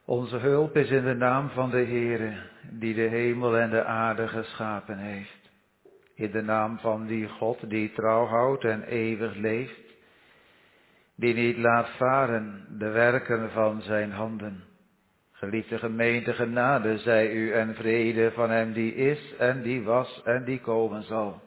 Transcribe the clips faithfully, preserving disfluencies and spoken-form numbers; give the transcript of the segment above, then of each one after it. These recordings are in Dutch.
Onze hulp is in de naam van de Heere, die de hemel en de aarde geschapen heeft. In de naam van die God die trouw houdt en eeuwig leeft, die niet laat varen de werken van zijn handen. Geliefde gemeente, genade zij u en vrede van hem die is en die was en die komen zal.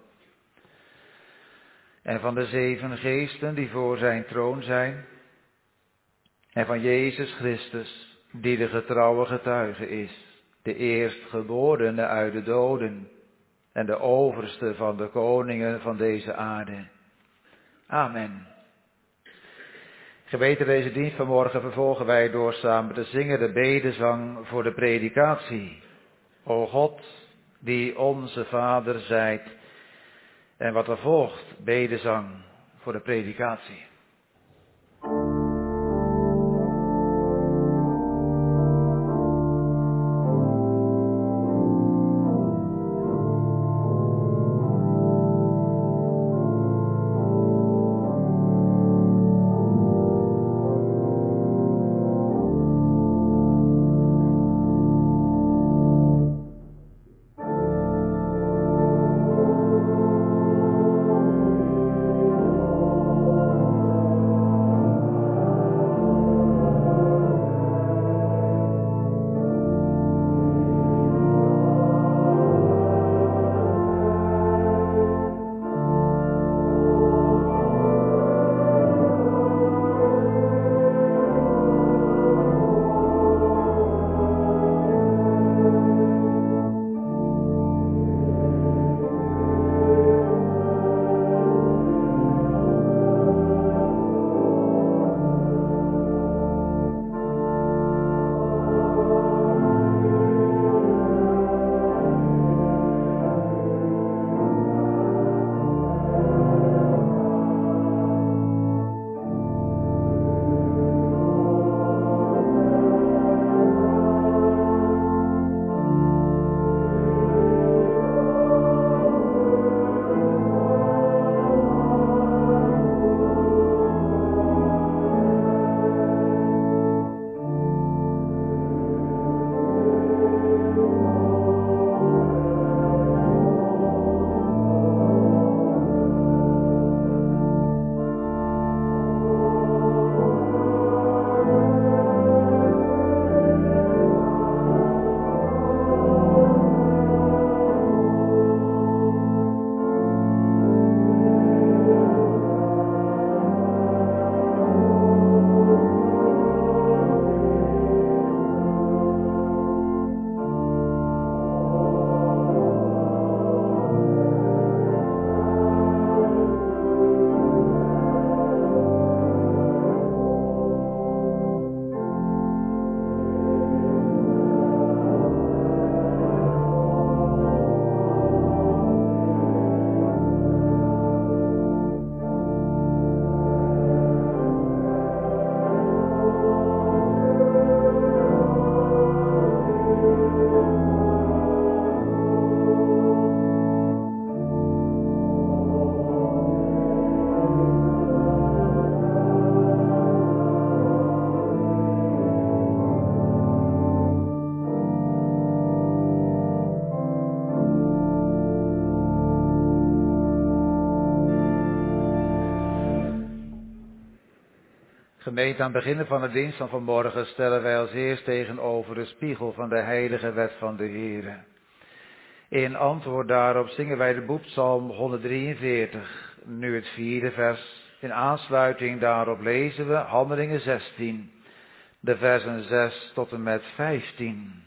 En van de zeven geesten die voor zijn troon zijn. En van Jezus Christus, die de getrouwe getuige is, de eerstgeborene uit de doden en de overste van de koningen van deze aarde. Amen. Geweten deze dienst vanmorgen vervolgen wij door samen te zingen de bedezang voor de predikatie. O God, die onze Vader zijt. En wat er volgt, bedezang voor de predikatie. Gemeente, aan het begin van de dienst van vanmorgen stellen wij als eerst tegenover de spiegel van de heilige wet van de Heere. In antwoord daarop zingen wij de boekpsalm honderddrieënveertig, nu het vierde vers. In aansluiting daarop lezen we Handelingen zestien, de versen zes tot en met vijftien.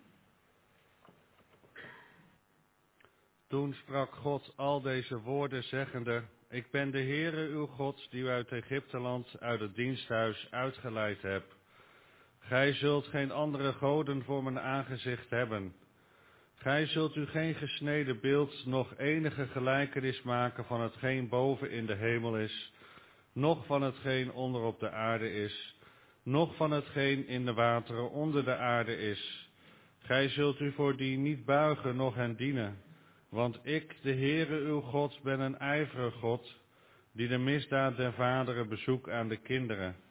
Toen sprak God al deze woorden zeggende: Ik ben de Heere uw God, die u uit Egypteland, uit het diensthuis uitgeleid hebt. Gij zult geen andere goden voor mijn aangezicht hebben. Gij zult u geen gesneden beeld, noch enige gelijkenis maken van hetgeen boven in de hemel is, noch van hetgeen onder op de aarde is, noch van hetgeen in de wateren onder de aarde is. Gij zult u voor die niet buigen, noch hen dienen. Want ik, de Heere uw God, ben een ijverige God, die de misdaad der vaderen bezoekt aan de kinderen,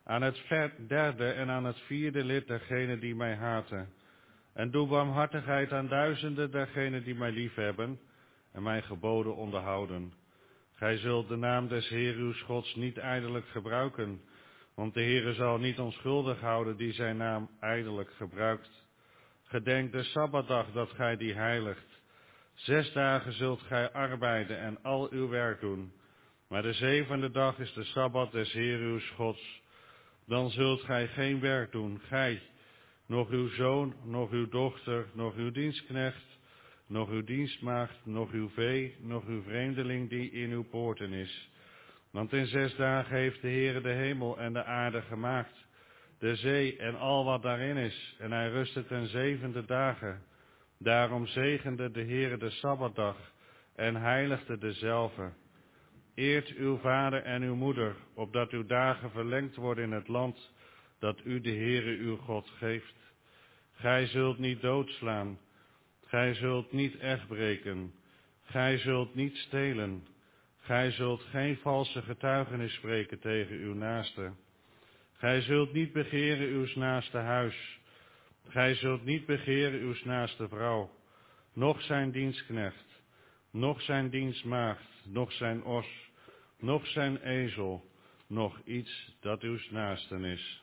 aan het derde en aan het vierde lid dergenen die mij haten. En doe barmhartigheid aan duizenden dergenen die mij liefhebben en mijn geboden onderhouden. Gij zult de naam des Heer uws Gods niet ijdelijk gebruiken, want de Heere zal niet onschuldig houden die zijn naam ijdelijk gebruikt. Gedenk de Sabbatdag dat gij die heiligt. Zes dagen zult gij arbeiden en al uw werk doen, maar de zevende dag is de Sabbat des Heer uws Gods. Dan zult gij geen werk doen, gij, nog uw zoon, nog uw dochter, nog uw dienstknecht, nog uw dienstmaagd, nog uw vee, nog uw vreemdeling die in uw poorten is. Want in zes dagen heeft de Heere de hemel en de aarde gemaakt, de zee en al wat daarin is, en hij rustte ten zevende dagen. Daarom zegende de Heere de Sabbatdag en heiligde dezelve. Eert uw vader en uw moeder, opdat uw dagen verlengd worden in het land dat u de Heere uw God geeft. Gij zult niet doodslaan, gij zult niet echtbreken, gij zult niet stelen, gij zult geen valse getuigenis spreken tegen uw naaste. Gij zult niet begeren uws naaste huis, gij zult niet begeren uws naaste vrouw, noch zijn dienstknecht, noch zijn dienstmaagd, noch zijn os, noch zijn ezel, noch iets dat uws naasten is.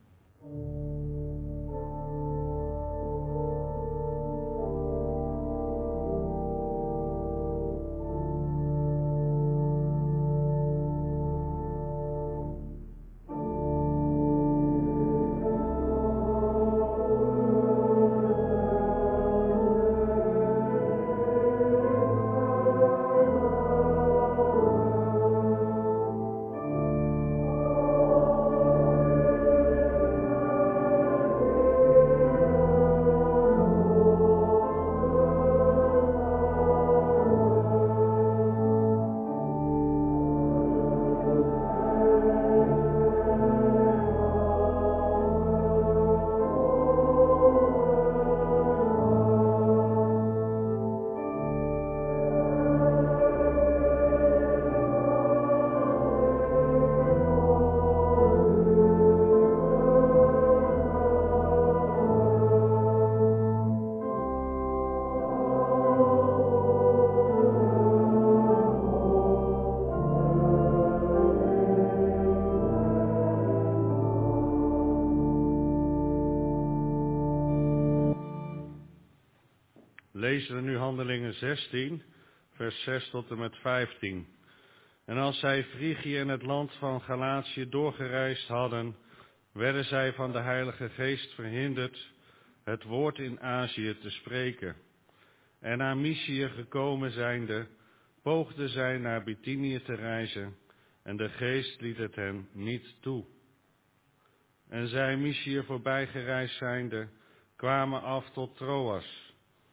Lezen we nu Handelingen zestien, vers zes tot en met vijftien. En als zij Frigië en het land van Galatië doorgereisd hadden, werden zij van de Heilige Geest verhinderd het woord in Azië te spreken. En naar Mysië gekomen zijnde, poogden zij naar Bithynië te reizen, en de Geest liet het hen niet toe. En zij Mysië voorbijgereisd zijnde, kwamen af tot Troas.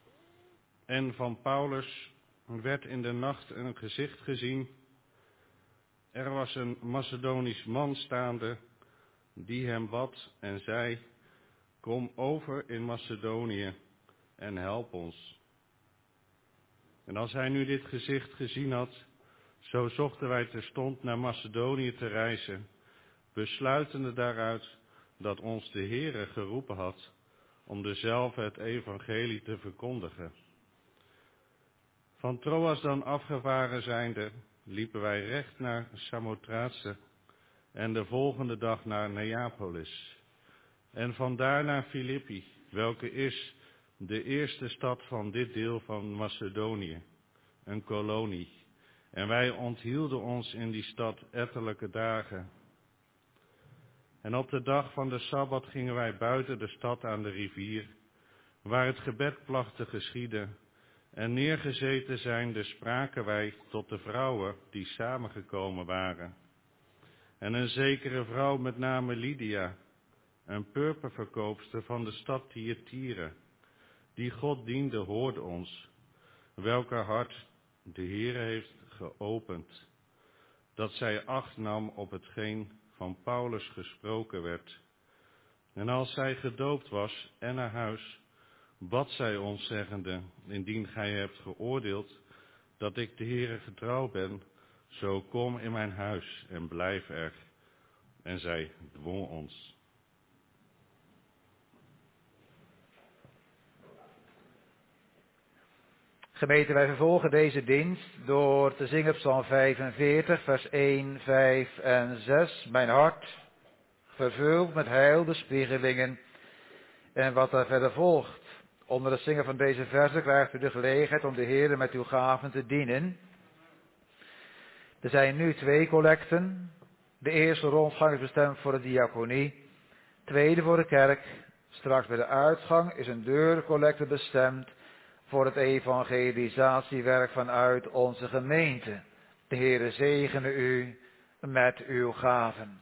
En van Paulus werd in de nacht een gezicht gezien. Er was een Macedonisch man staande, die hem bad en zei: kom over in Macedonië en help ons. En als hij nu dit gezicht gezien had, zo zochten wij terstond naar Macedonië te reizen, besluitende daaruit dat ons de Heere geroepen had om dezelfde het evangelie te verkondigen. Van Troas dan afgevaren zijnde, liepen wij recht naar Samothrace en de volgende dag naar Neapolis. En vandaar naar Filippi, welke is de eerste stad van dit deel van Macedonië, een kolonie. En wij onthielden ons in die stad ettelijke dagen. En op de dag van de Sabbat gingen wij buiten de stad aan de rivier, waar het gebed placht te geschieden. En neergezeten zijnde spraken wij tot de vrouwen die samengekomen waren. En een zekere vrouw met name Lydia, een purperverkoopster van de stad Thyatira, die God diende, hoorde ons, welke hart de Heere heeft geopend, dat zij acht nam op hetgeen van Paulus gesproken werd. En als zij gedoopt was en naar huis, bad zij ons zeggende: indien gij hebt geoordeeld dat ik de Heere getrouw ben, zo kom in mijn huis en blijf er. en zij dwong ons. Gemeente, wij vervolgen deze dienst door te zingen Psalm vijfenveertig, vers één, vijf en zes. Mijn hart, vervuld met heil de spiegelingen en wat daar verder volgt. Onder het zingen van deze verzen krijgt u de gelegenheid om de Heer met uw gaven te dienen. Er zijn nu twee collecten. De eerste rondgang is bestemd voor de diaconie, tweede voor de kerk. Straks bij de uitgang is een deurcollecte bestemd voor het evangelisatiewerk vanuit onze gemeente. De Heere zegene u met uw gaven.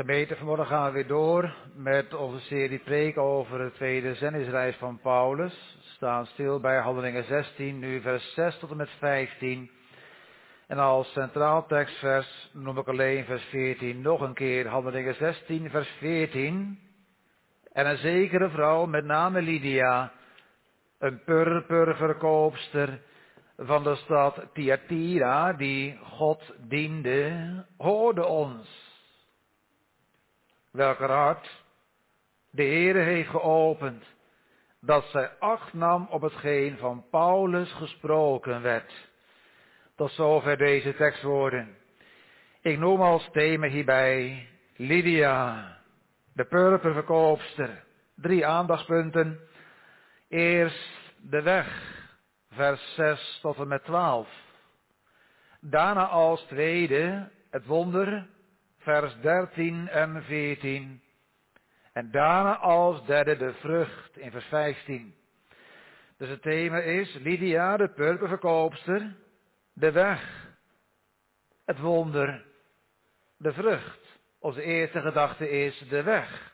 Gemeente, vanmorgen gaan we weer door met onze serie preek over de tweede zendingsreis van Paulus. We staan stil bij Handelingen zestien, nu vers zes tot en met vijftien. En als centraal tekstvers noem ik alleen vers veertien nog een keer. Handelingen zestien, vers veertien. En een zekere vrouw, met name Lydia, een purperverkoopster van de stad Thyatira, die God diende, hoorde ons. Welker hart de Heere heeft geopend, dat zij acht nam op hetgeen van Paulus gesproken werd. Tot zover deze tekstwoorden. Ik noem als thema hierbij Lydia, de purperverkoopster. Drie aandachtspunten. Eerst de weg, vers zes tot en met twaalf. Daarna als tweede het wonder, vers dertien en veertien. En daarna als derde de vrucht in vers vijftien. Dus het thema is Lydia, de purperverkoopster, de weg, het wonder, de vrucht. Onze eerste gedachte is de weg.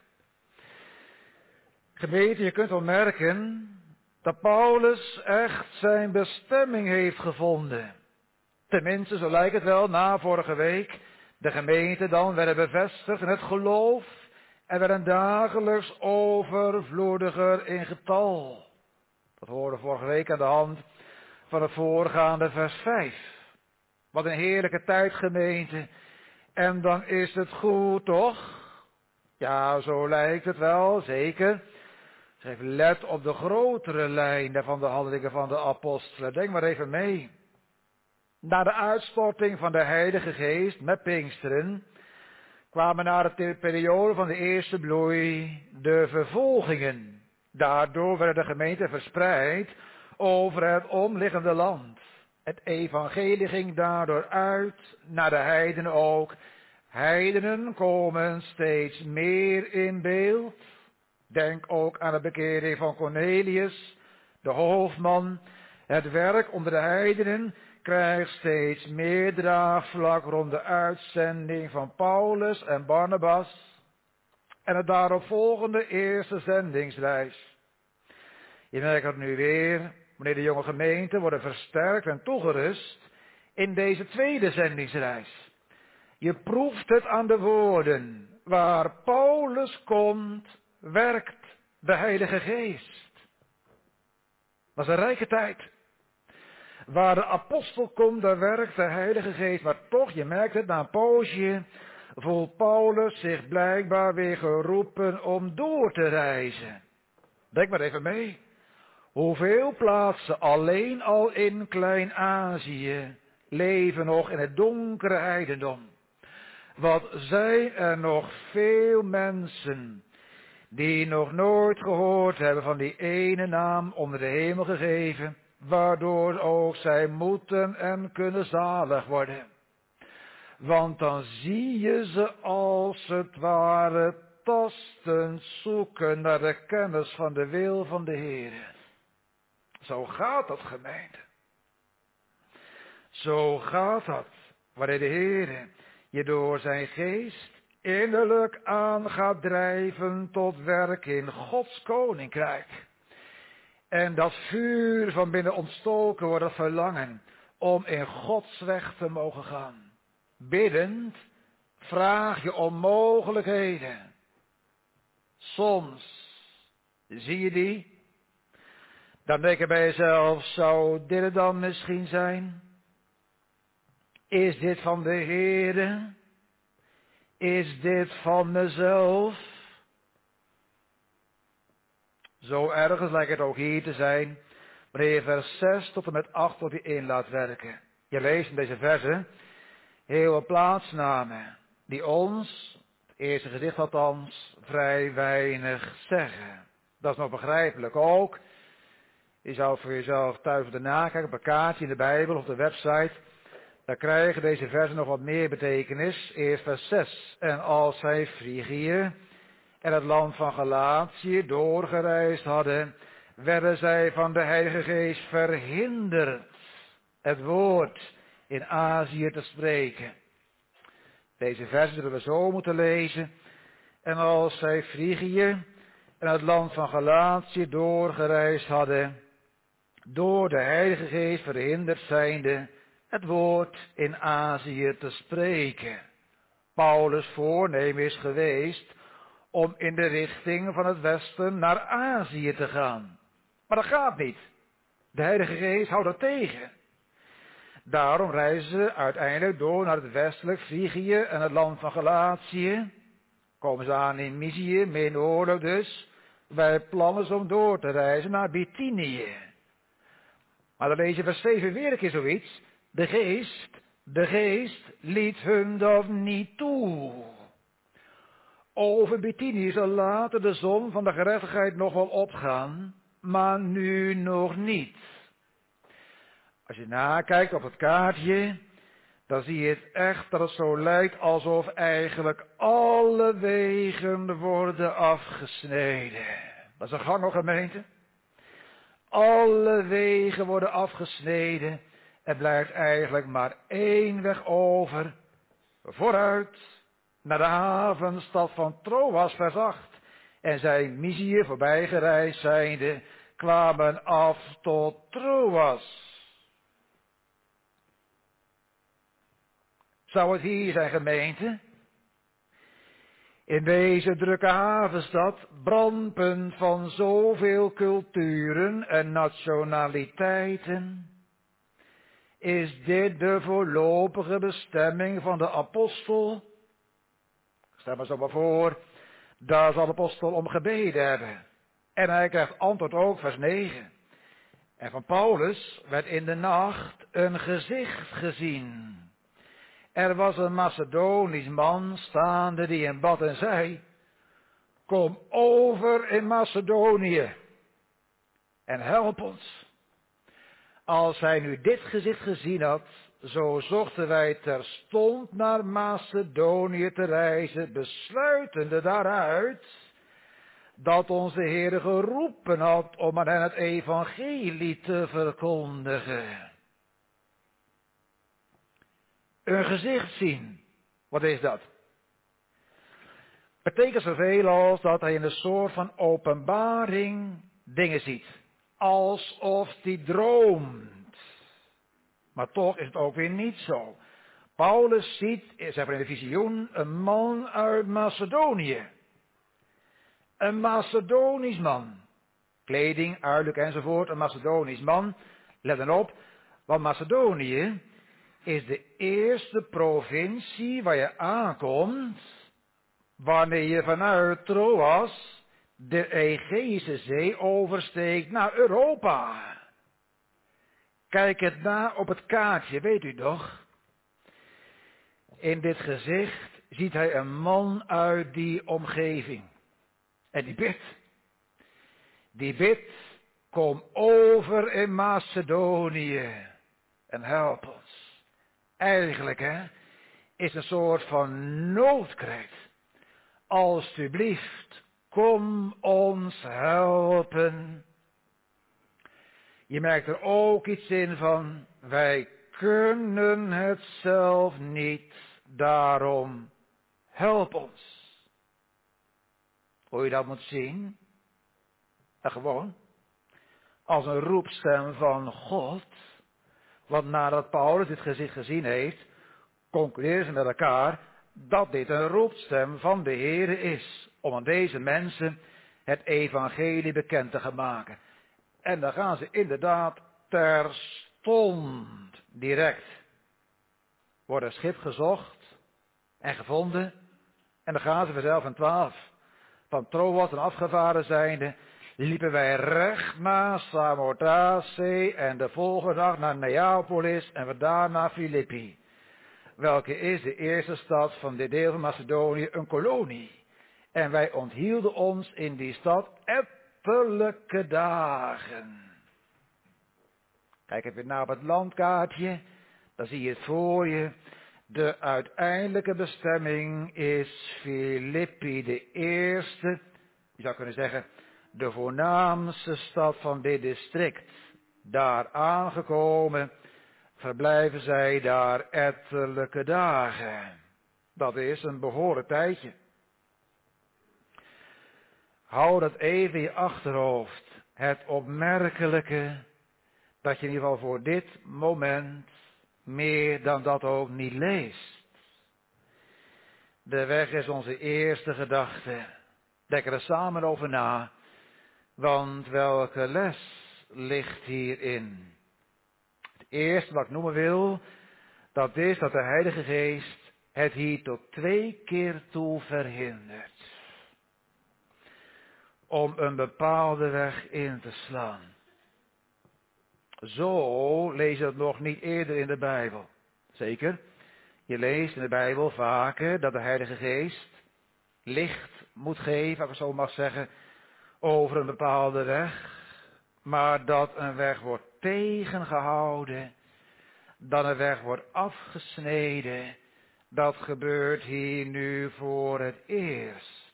Gemeente, je kunt wel merken dat Paulus echt zijn bestemming heeft gevonden. Tenminste, zo lijkt het wel, na vorige week. De gemeente dan werden bevestigd in het geloof en werden dagelijks overvloediger in getal. Dat hoorden we vorige week aan de hand van het voorgaande vers vijf. Wat een heerlijke tijd, gemeente. En dan is het goed, toch? Ja, zo lijkt het wel, zeker. Schrijf let op de grotere lijn van de handelingen van de apostelen. Denk maar even mee. Na de uitstorting van de Heilige Geest met Pinksteren kwamen na de periode van de eerste bloei de vervolgingen. Daardoor werden de gemeenten verspreid over het omliggende land. Het evangelie ging daardoor uit naar de heidenen ook. Heidenen komen steeds meer in beeld. Denk ook aan de bekering van Cornelius, de hoofdman. Het werk onder de heidenen krijgt steeds meer draagvlak rond de uitzending van Paulus en Barnabas en het daaropvolgende eerste zendingsreis. Je merkt het nu weer, wanneer de jonge gemeenten worden versterkt en toegerust in deze tweede zendingsreis. Je proeft het aan de woorden, waar Paulus komt, werkt de Heilige Geest. Dat is een rijke tijd. Waar de apostel komt, daar werkt de Heilige Geest. Maar toch, je merkt het, na een poosje voelt Paulus zich blijkbaar weer geroepen om door te reizen. Denk maar even mee. Hoeveel plaatsen alleen al in Klein-Azië leven nog in het donkere heidendom? Wat zijn er nog veel mensen die nog nooit gehoord hebben van die ene naam onder de hemel gegeven, waardoor ook zij moeten en kunnen zalig worden. Want dan zie je ze als het ware tastend zoeken naar de kennis van de wil van de Heer. Zo gaat dat, gemeente. Zo gaat dat, wanneer de Heer je door zijn geest innerlijk aan gaat drijven tot werk in Gods koninkrijk. En dat vuur van binnen ontstoken wordt, dat verlangen om in Gods weg te mogen gaan. Biddend vraag je om mogelijkheden. Soms zie je die. Dan denk je bij jezelf, zou dit het dan misschien zijn? Is dit van de Heere? Is dit van mezelf? Zo ergens lijkt het ook hier te zijn, wanneer je vers zes tot en met acht tot je in laat werken. Je leest in deze versen heel wat plaatsnamen die ons, het eerste gedicht althans, vrij weinig zeggen. Dat is nog begrijpelijk ook. Je zou voor jezelf thuis moeten nakijken op een kaartje in de Bijbel of de website. Dan krijgen deze versen nog wat meer betekenis. Eerst vers zes. En als zij Frigië en het land van Galatië doorgereisd hadden, werden zij van de Heilige Geest verhinderd het woord in Azië te spreken. Deze versen zullen we zo moeten lezen. En als zij Frigië en het land van Galatië doorgereisd hadden, door de Heilige Geest verhinderd zijnde, het woord in Azië te spreken. Paulus' voornemen is geweest om in de richting van het westen naar Azië te gaan. Maar dat gaat niet. De Heilige Geest houdt dat tegen. Daarom reizen ze uiteindelijk door naar het westelijk Frigië en het land van Galatië. Komen ze aan in Mysië, meer noordelijk dus. Wij plannen ze om door te reizen naar Bithynië. Maar dan lees je vers zeven weer een keer zoiets. De geest, de geest liet hun dat niet toe. Over Bithynië zal later de zon van de gerechtigheid nog wel opgaan, maar nu nog niet. Als je nakijkt op het kaartje, dan zie je het echt dat het zo lijkt alsof eigenlijk alle wegen worden afgesneden. Dat is een gangelgemeente. Alle wegen worden afgesneden. Er blijft eigenlijk maar één weg over. Vooruit naar de havenstad van Troas, vers acht. En zij Mysië voorbij gereisd zijnde, kwamen af tot Troas. Zou het hier zijn, gemeente? In deze drukke havenstad, brandpunt van zoveel culturen en nationaliteiten, is dit de voorlopige bestemming van de apostel? Stel maar zo maar voor, daar zal de apostel om gebeden hebben. En hij krijgt antwoord ook, vers negen. En van Paulus werd in de nacht een gezicht gezien. Er was een Macedonisch man staande die hem bad en zei, kom over in Macedonië en help ons. Als hij nu dit gezicht gezien had, zo zochten wij terstond naar Macedonië te reizen, besluitende daaruit dat onze Heer geroepen had om aan hen het evangelie te verkondigen. Een gezicht zien. Wat is dat? Betekent zoveel als dat hij in een soort van openbaring dingen ziet. Alsof hij droomt. Maar toch is het ook weer niet zo. Paulus ziet, zeg maar in de visioen, een man uit Macedonië. Een Macedonisch man. Kleding, uiterlijk enzovoort. Een Macedonisch man. Let dan op, want Macedonië is de eerste provincie waar je aankomt wanneer je vanuit Troas de Egeïsche Zee oversteekt naar Europa. Kijk het na op het kaartje, weet u toch? In dit gezicht ziet hij een man uit die omgeving. En die bidt. Die bidt, kom over in Macedonië en help ons. Eigenlijk, hè, is een soort van noodkreet. Alsjeblieft, kom ons helpen. Je merkt er ook iets in van, wij kunnen het zelf niet, daarom help ons. Hoe je dat moet zien? En gewoon, als een roepstem van God. Want nadat Paulus dit gezicht gezien heeft, concluderen ze met elkaar dat dit een roepstem van de Heere is. Om aan deze mensen het evangelie bekend te gaan maken. En dan gaan ze inderdaad terstond, direct, wordt een schip gezocht en gevonden. En dan gaan ze vanzelf in twaalf. Van Troas en afgevaren zijnde, liepen wij recht naar Samothrace en de volgende dag naar Neapolis en vandaar naar Filippi. Welke is de eerste stad van dit deel van Macedonië, een kolonie. En wij onthielden ons in die stad ettelijke dagen. Kijk even naar op het landkaartje, dan zie je het voor je. De uiteindelijke bestemming is Filippi, de eerste, je zou kunnen zeggen, de voornaamste stad van dit district. Daar aangekomen, verblijven zij daar ettelijke dagen. Dat is een behoorlijk tijdje. Hou dat even in je achterhoofd. Het opmerkelijke dat je in ieder geval voor dit moment meer dan dat ook niet leest. De weg is onze eerste gedachte. Denk er samen over na. Want welke les ligt hierin? Het eerste wat ik noemen wil, dat is dat de Heilige Geest het hier tot twee keer toe verhindert. Om een bepaalde weg in te slaan. Zo lees je het nog niet eerder in de Bijbel. Zeker, je leest in de Bijbel vaker dat de Heilige Geest licht moet geven, als ik zo mag zeggen, over een bepaalde weg. Maar dat een weg wordt tegengehouden, dat een weg wordt afgesneden, dat gebeurt hier nu voor het eerst.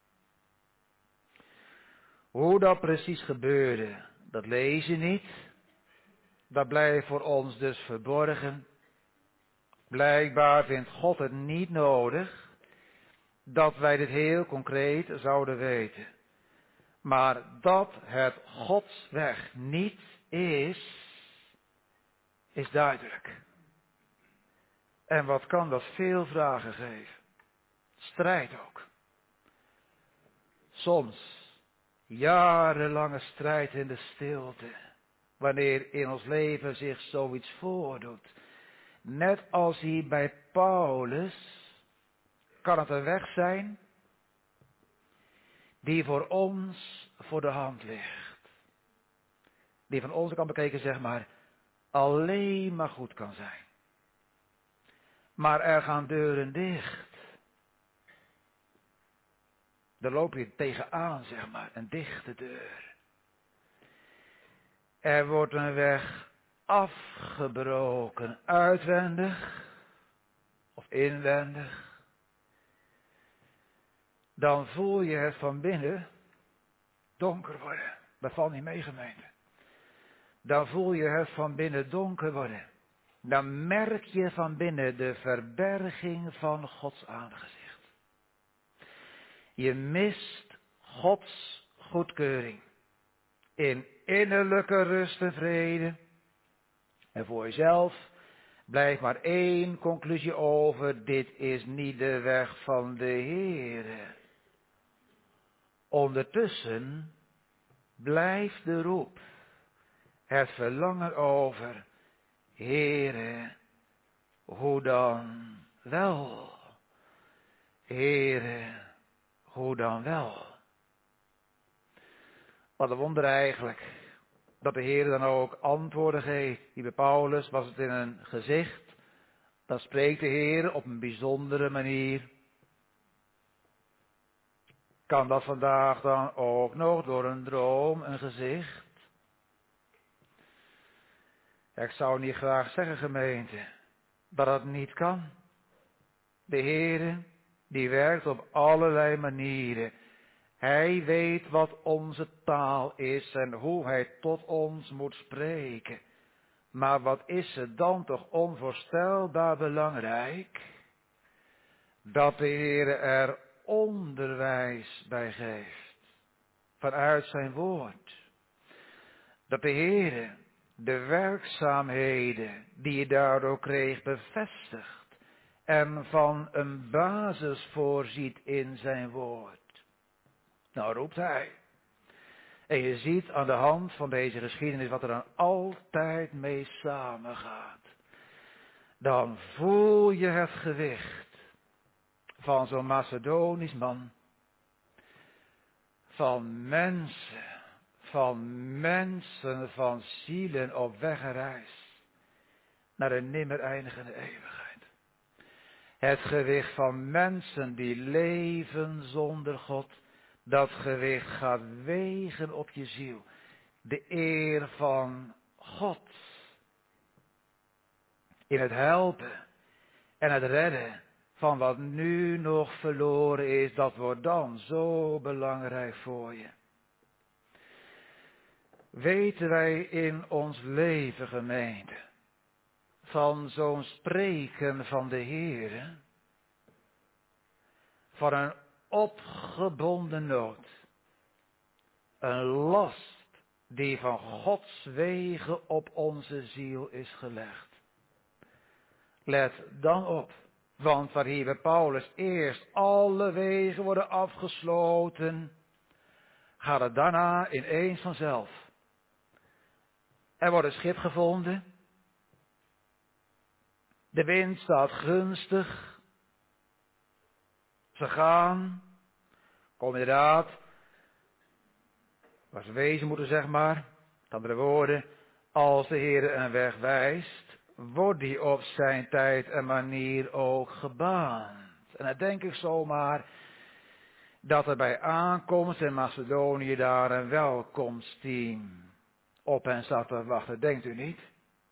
Hoe dat precies gebeurde, dat lees je niet. Dat blijft voor ons dus verborgen. Blijkbaar vindt God het niet nodig dat wij dit heel concreet zouden weten. Maar dat het Gods weg niet is, is duidelijk. En wat kan dat veel vragen geven? Strijd ook. Soms jarenlange strijd in de stilte. Wanneer in ons leven zich zoiets voordoet. Net als hier bij Paulus kan het een weg zijn die voor ons voor de hand ligt. Die van onze kant bekeken zeg maar alleen maar goed kan zijn. Maar er gaan deuren dicht. Daar loop je tegenaan zeg maar, een dichte deur. Er wordt een weg afgebroken, uitwendig of inwendig. Dan voel je het van binnen donker worden. Dat valt niet mee, gemeente. Dan voel je het van binnen donker worden. Dan merk je van binnen de verberging van Gods aangezicht. Je mist Gods goedkeuring. In innerlijke rust en vrede. En voor jezelf blijft maar één conclusie over. Dit is niet de weg van de Heere. Ondertussen blijft de roep. Het verlangen over. Heere, hoe dan wel? Heere, hoe dan wel? Wat een wonder eigenlijk, dat de Heer dan ook antwoorden geeft. Hier bij Paulus was het in een gezicht, dan spreekt de Heer op een bijzondere manier. Kan dat vandaag dan ook nog door een droom, een gezicht? Ja, ik zou niet graag zeggen, gemeente, dat dat niet kan. De Heer, die werkt op allerlei manieren. Hij weet wat onze taal is en hoe hij tot ons moet spreken. Maar wat is het dan toch onvoorstelbaar belangrijk? Dat de Heer er onderwijs bij geeft. Vanuit zijn woord. Dat de Heer de werkzaamheden die je daardoor kreeg bevestigt. En van een basis voorziet in zijn woord. Nou roept hij. En je ziet aan de hand van deze geschiedenis wat er dan altijd mee samengaat. Dan voel je het gewicht van zo'n Macedonisch man. Van mensen, van mensen, van zielen op weg en reis. Naar een nimmer eindigende eeuwigheid. Het gewicht van mensen die leven zonder God. Dat gewicht gaat wegen op je ziel. De eer van God. In het helpen en het redden van wat nu nog verloren is. Dat wordt dan zo belangrijk voor je. Weten wij in ons leven, gemeente, van zo'n spreken van de Heere? van een opgebonden nood. Een last die van Gods wegen op onze ziel is gelegd. Let dan op, want waar hier bij Paulus eerst alle wegen worden afgesloten, gaat het daarna ineens vanzelf. Er wordt een schip gevonden. De wind staat gunstig. Ze gaan. Komen inderdaad. Waar ze wezen moeten, zeg maar. Met andere woorden. Als de Heer een weg wijst, wordt die op zijn tijd en manier ook gebaand. En dan denk ik zomaar dat er bij aankomst in Macedonië daar een welkomstteam op hen staat te wachten. Denkt u niet?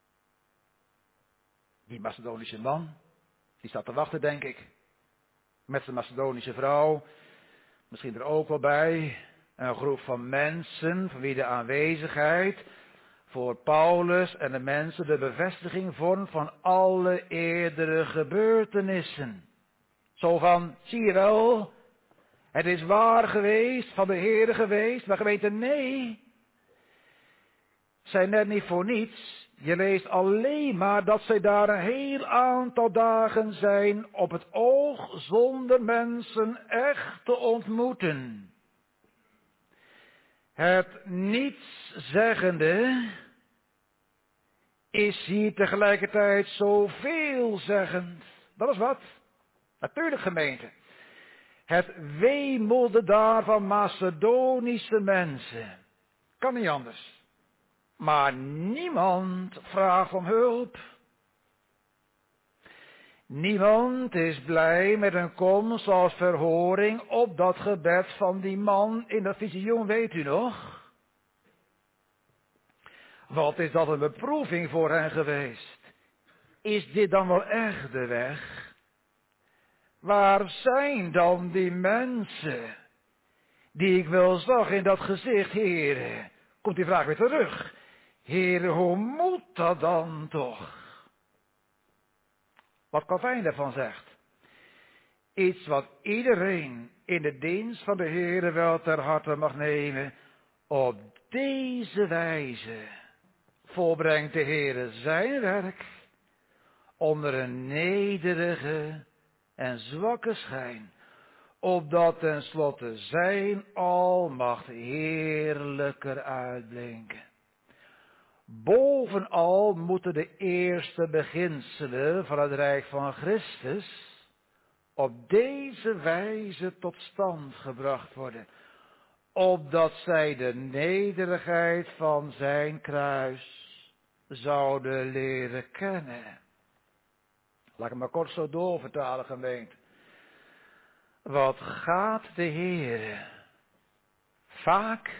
Die Macedonische man, die staat te wachten, denk ik. Met zijn Macedonische vrouw, misschien er ook wel bij. Een groep van mensen, van wie de aanwezigheid voor Paulus en de mensen de bevestiging vormt van alle eerdere gebeurtenissen. Zo van, zie je wel, het is waar geweest, van de Heere geweest, maar gemeente, nee. Zij net niet voor niets. Je leest alleen maar dat zij daar een heel aantal dagen zijn op het oog zonder mensen echt te ontmoeten. Het nietszeggende is hier tegelijkertijd zo veelzeggend. Dat is wat. Natuurlijk, gemeente. Het wemelde daar van Macedonische mensen. Kan niet anders. Maar niemand vraagt om hulp. Niemand is blij met een komst als verhoring op dat gebed van die man in dat visioen, weet u nog? Wat is dat een beproeving voor hen geweest? Is dit dan wel echt de weg? Waar zijn dan die mensen die ik wel zag in dat gezicht, Heere? Komt die vraag weer terug. Heere, hoe moet dat dan toch? Wat Calvijn daarvan zegt. Iets wat iedereen in de dienst van de Heere wel ter harte mag nemen. Op deze wijze volbrengt de Heere zijn werk onder een nederige en zwakke schijn, opdat tenslotte zijn almacht heerlijker uitblinken. Bovenal moeten de eerste beginselen van het Rijk van Christus op deze wijze tot stand gebracht worden, opdat zij de nederigheid van zijn kruis zouden leren kennen. Laat ik hem maar kort zo doorvertalen, gemeente. Wat gaat de Heere vaak,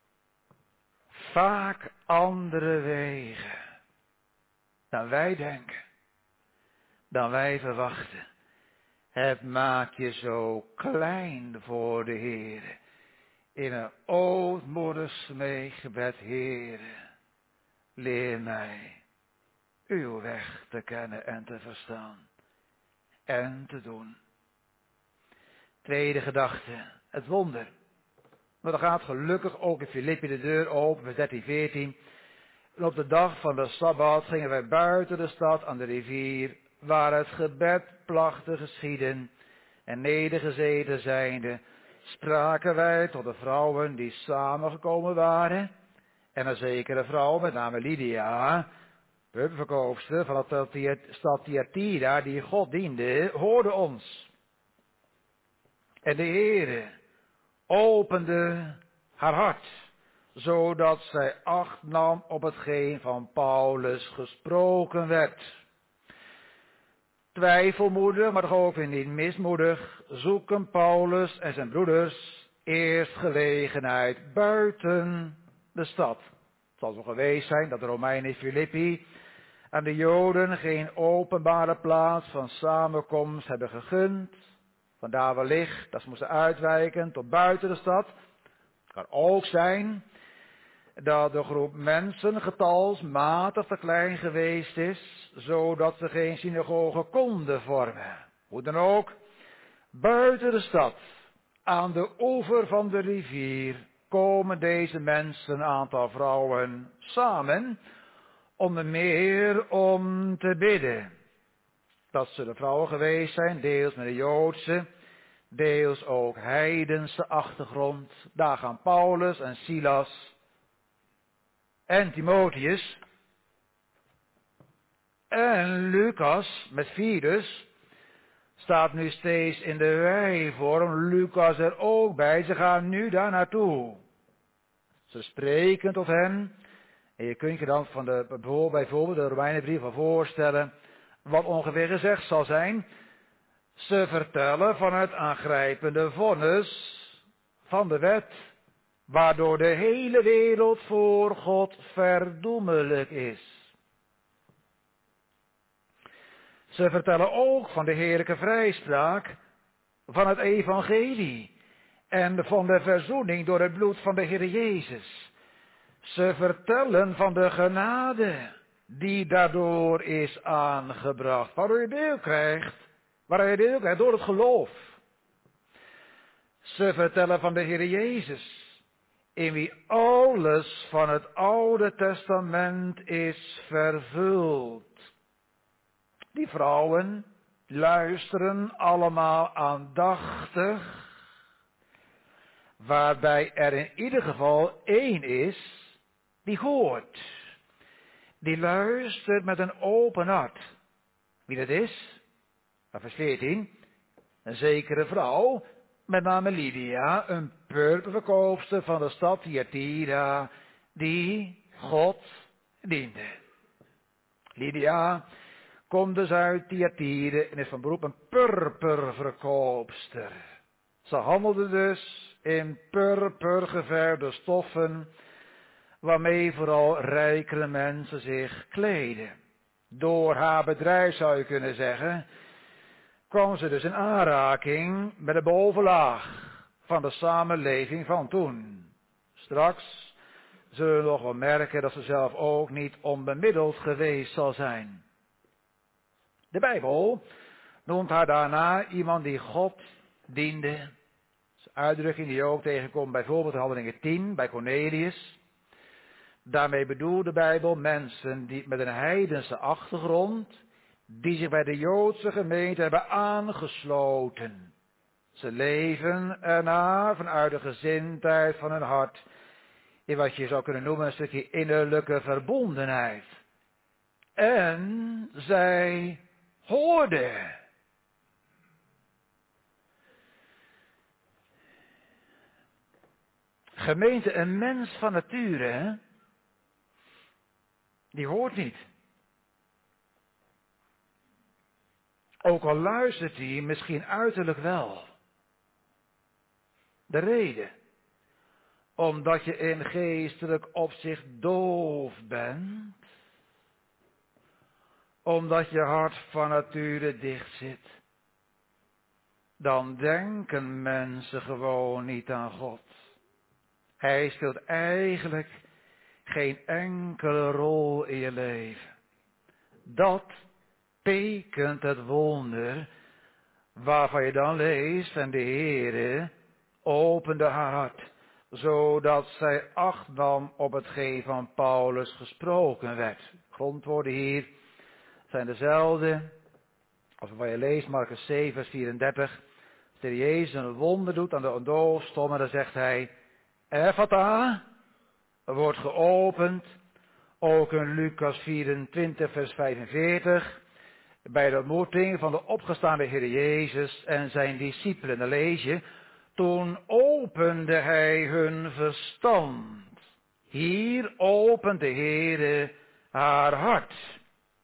vaak andere wegen dan wij denken, dan wij verwachten. Het maakt je zo klein voor de Heere. In een ootmoedig smeekgebed, Heere, leer mij uw weg te kennen en te verstaan en te doen. Tweede gedachte, het wonder. Maar dan gaat gelukkig ook in Filippi de deur open, vers dertien, veertien. En op de dag van de Sabbat gingen wij buiten de stad aan de rivier, waar het gebed placht te geschieden. En nedergezeten zijnde, spraken wij tot de vrouwen die samengekomen waren. En een zekere vrouw, met name Lydia, puppenverkoopster van de stad Thyatira, die God diende, hoorde ons. En de Heere opende haar hart, zodat zij acht nam op hetgeen van Paulus gesproken werd. Twijfelmoedig, maar toch ook weer niet mismoedig, zoeken Paulus en zijn broeders eerst gelegenheid buiten de stad. Het zal zo geweest zijn dat de Romeinen in Filippi aan de Joden geen openbare plaats van samenkomst hebben gegund. Vandaar wellicht dat ze moesten uitwijken tot buiten de stad. Het kan ook zijn dat de groep mensen getalsmatig te klein geweest is, zodat ze geen synagoge konden vormen. Hoe dan ook, Buiten de stad, aan de oever van de rivier, komen deze mensen, een aantal vrouwen, samen, onder meer om te bidden. Dat zullen vrouwen geweest zijn, deels met een Joodse, deels ook heidense achtergrond. Daar gaan Paulus en Silas en Timotheus en Lucas met Fidus staat nu steeds in de wij-vorm, Lucas er ook bij. Ze gaan nu daar naartoe. Ze spreken tot hen. En je kunt je dan van de, bijvoorbeeld de Romeinenbrief wel voorstellen wat ongeveer gezegd zal zijn. Ze vertellen van het aangrijpende vonnis van de wet, waardoor de hele wereld voor God verdoemelijk is. Ze vertellen ook van de heerlijke vrijspraak van het evangelie en van de verzoening door het bloed van de Heer Jezus. Ze vertellen van de genade die daardoor is aangebracht, waardoor je deel krijgt, waar je deel krijgt door het geloof. Ze vertellen van de Heer Jezus, in wie alles van het Oude Testament is vervuld. Die vrouwen luisteren allemaal aandachtig, waarbij er in ieder geval één is die hoort. Die luistert met een open hart. Wie dat is? Vers veertien. Een zekere vrouw, met name Lydia, een purperverkoopster van de stad Thyatira, die God diende. Lydia komt dus uit Thyatira en is van beroep een purperverkoopster. Ze handelde dus in purpergeverfde stoffen, waarmee vooral rijkere mensen zich kleden. Door haar bedrijf zou je kunnen zeggen, kwam ze dus in aanraking met de bovenlaag van de samenleving van toen. Straks zullen we nog wel merken dat ze zelf ook niet onbemiddeld geweest zal zijn. De Bijbel noemt haar daarna iemand die God diende. Dat is een uitdrukking die je ook tegenkomt bijvoorbeeld in Handelingen tien bij Cornelius. Daarmee bedoelt de Bijbel mensen die met een heidense achtergrond, die zich bij de Joodse gemeente hebben aangesloten. Ze leven ernaar vanuit de gezindheid van hun hart, in wat je zou kunnen noemen een stukje innerlijke verbondenheid. En zij hoorden. Gemeente, een mens van nature, hè? Die hoort niet. Ook al luistert hij misschien uiterlijk wel. De reden. Omdat je in geestelijk opzicht doof bent. Omdat je hart van nature dicht zit. Dan denken mensen gewoon niet aan God. Hij speelt eigenlijk geen enkele rol in je leven. Dat tekent het wonder waarvan je dan leest en de Heere opende haar hart, zodat zij acht nam op hetgeen van Paulus gesproken werd. Grondwoorden hier zijn dezelfde als wat je leest, Marcus zeven, vers vierendertig. Als de Heer Jezus een wonder doet aan de doofstomme, dan zegt hij, Ephata, wordt geopend. Ook in Lucas vierentwintig, vers vijfenveertig. Bij de ontmoeting van de opgestaande Heer Jezus en zijn discipelen. Dan lees je, toen opende hij hun verstand. Hier opent de Heere haar hart.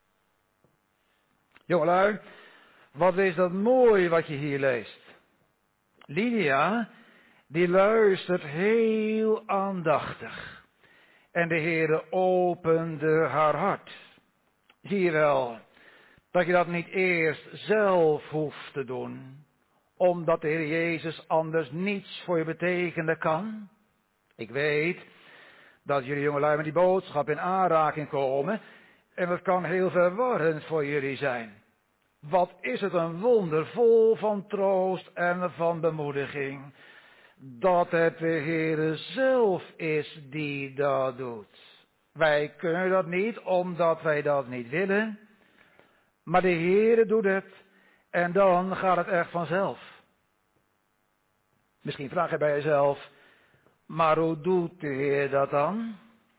Jongelui, wat is dat mooi wat je hier leest. Lydia, die luistert heel aandachtig. En de Heere opende haar hart. Zie je wel, dat je dat niet eerst zelf hoeft te doen, omdat de Heer Jezus anders niets voor je betekenen kan. Ik weet dat jullie jongelui met die boodschap in aanraking komen, en dat kan heel verwarrend voor jullie zijn. Wat is het een wonder vol van troost en van bemoediging. Dat het de Heere zelf is die dat doet. Wij kunnen dat niet omdat wij dat niet willen. Maar de Heere doet het en dan gaat het echt vanzelf. Misschien vraag je bij jezelf, maar hoe doet de Heer dat dan?